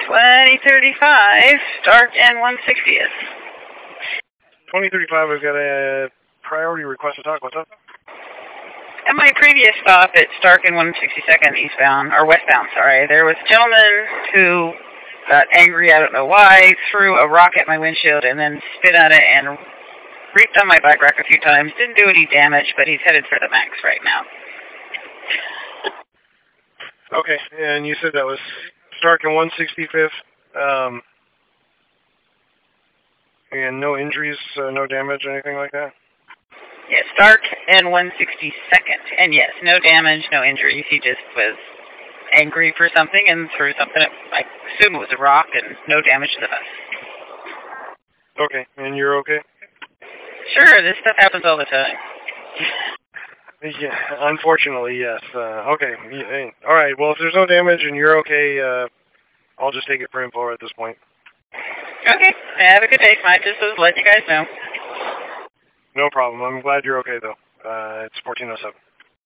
2035, Stark and 160th. 2035, we've got a priority request to talk. What's up? At my previous stop at Stark and 162nd eastbound, or westbound, sorry, there was a gentleman who got angry, I don't know why, threw a rock at my windshield and then spit on it and reaped on my bike rack a few times. Didn't do any damage, but he's headed for the max right now. Okay, and you said that was Stark and 165th, and no injuries, no damage, anything like that? Yeah, Stark and 162nd. And yes, no damage, no injuries. He just was angry for something and threw something at, I assume it was a rock, and no damage to the bus. Okay, and you're okay? Sure, this stuff happens all the time. Yeah, unfortunately, yes. Okay, all right, well, if there's no damage and you're okay, I'll just take it for info at this point. Okay, have a good day. I just was letting you guys know. No problem. I'm glad you're okay, though. It's 1407.